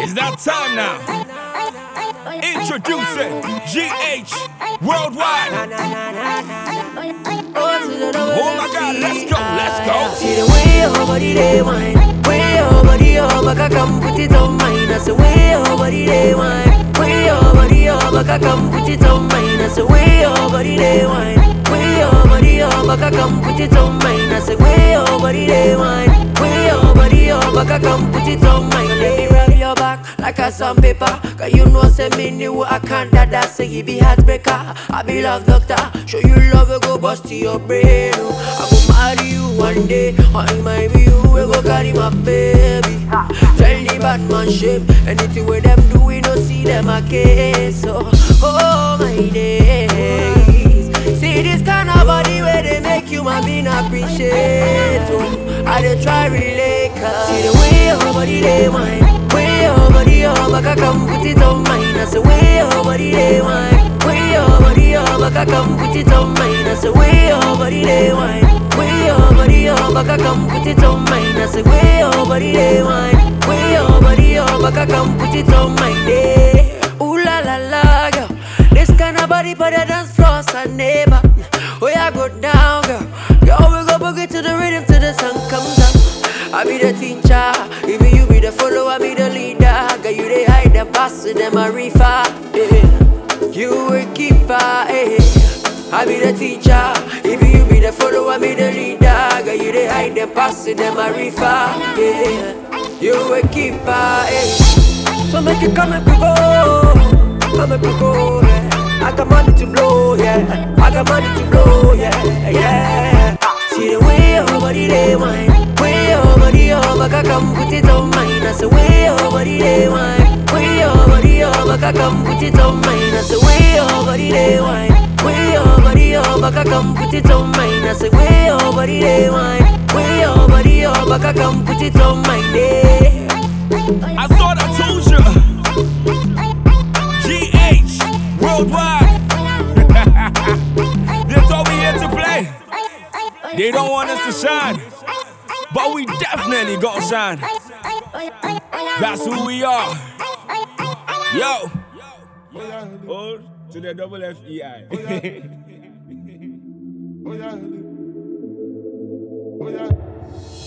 It's that time now. Introducing GH Worldwide. Oh my God, let's go, let's go. See the way your body they wine, way your body your back I come put it on mine. I say way your body they wine, way your body your back I come put it on mine. I say way your body they wine, way your body your back I come put it on mine. I say way your body they wine, way your body your back I come put it on mine. Let me rub your back like a sandpaper, cause you know say me new I can't dada say you be heartbreaker. I be love doctor, show you love you go bust to your brain. I go marry you one day, I might be you, we go carry my baby. Tell the bad man shame, anything with them do, we don't see them a case. So, oh my days, see this kind of body where they make you my being appreciate. Oh, I dey try relate, see the way your body they wine, way your body your back I come put it on mine. I say way your body they wine, way your body your back I come put it on mine. I say way your body they wine, way your body your back I come put it on mine. I say way your body they wine, way your body your back I come put it on mine. Day, ooh la la la, girl, this kind of body for the dance floor, a neighbor. Oh yeah, go down, girl. Girl, we go boogie to the rhythm till the sun comes up. I be the teacher, even you be the follower, I be the leader. Girl, you they hide the boss, them a reefer. Yeah. You a keeper, eh. I be the teacher, if you be the follower, I be the leader. Girl, you they hide the boss, them a reefer. Yeah. You a keeper, eh. So make you come and go, come and go, yeah. I got money to blow, yeah. I got money to blow, yeah, yeah. See the way your body they wine, way your body your back I come put it on mine. I say way your body they wine, way your body your back I come put it on mine. I say way your body they wine, way your body your back I come put it on mine. I say way your body they wine, way your body your back I come put it on mine. Day. I thought I told you. GH Worldwide. They told me here to play. They don't want us to shine, but we definitely gonna shine. That's who we are. Yo. O to the double FEI. Oh yeah.